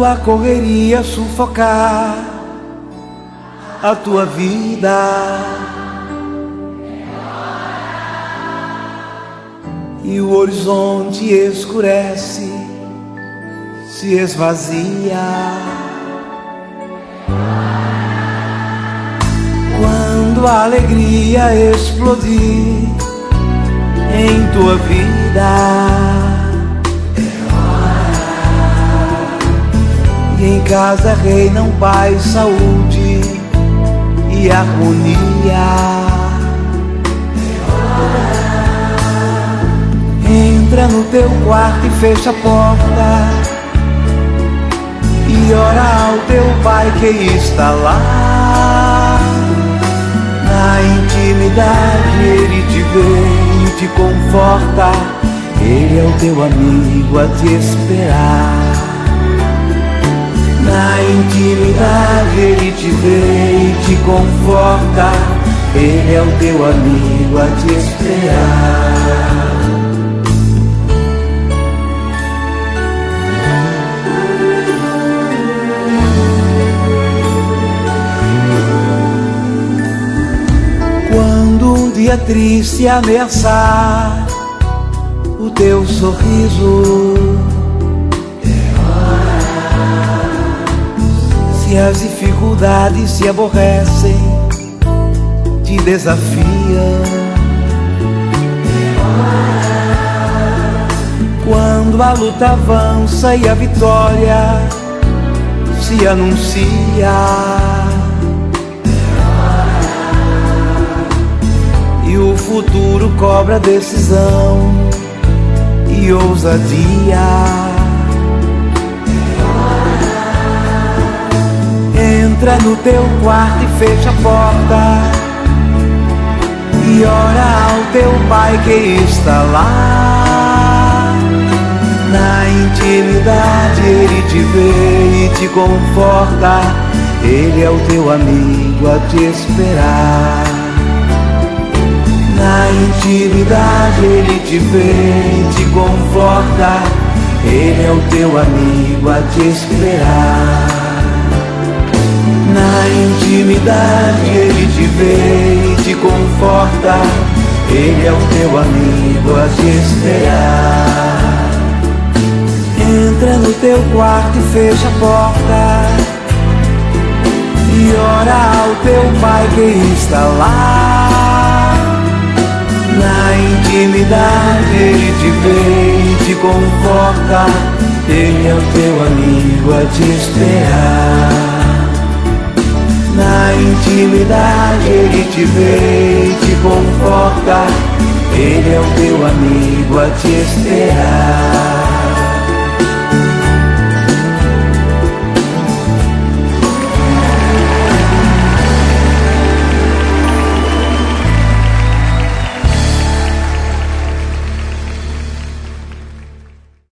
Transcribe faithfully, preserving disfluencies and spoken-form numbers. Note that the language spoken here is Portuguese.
Quando a correria sufocar a tua vida e o horizonte escurece, se esvazia. Quando a alegria explodir em tua vida e em casa reinam paz, saúde e harmonia. Entra no teu quarto e fecha a porta e ora ao teu Pai que está lá. Na intimidade Ele te vê e te conforta. Ele é o teu amigo a te esperar. Na intimidade Ele te vê e te conforta. Ele é o teu amigo a te esperar. Quando um dia triste ameaçar o teu sorriso, se as dificuldades se aborrecem, te desafiam, quando a luta avança e a vitória se anuncia, e o futuro cobra decisão e ousadia, entra no teu quarto e fecha a porta e ora ao teu Pai que está lá. Na intimidade Ele te vê e te conforta. Ele é o teu amigo a te esperar. Na intimidade Ele te vê e te conforta. Ele é o teu amigo a te esperar. Na intimidade Ele te vê e te conforta. Ele é o teu amigo a te esperar. Entra no teu quarto e fecha a porta e ora ao teu Pai que está lá. Na intimidade Ele te vê e te conforta. Ele é o teu amigo a te esperar. Na intimidade Ele te vê e te conforta. Ele é o teu amigo a te esperar.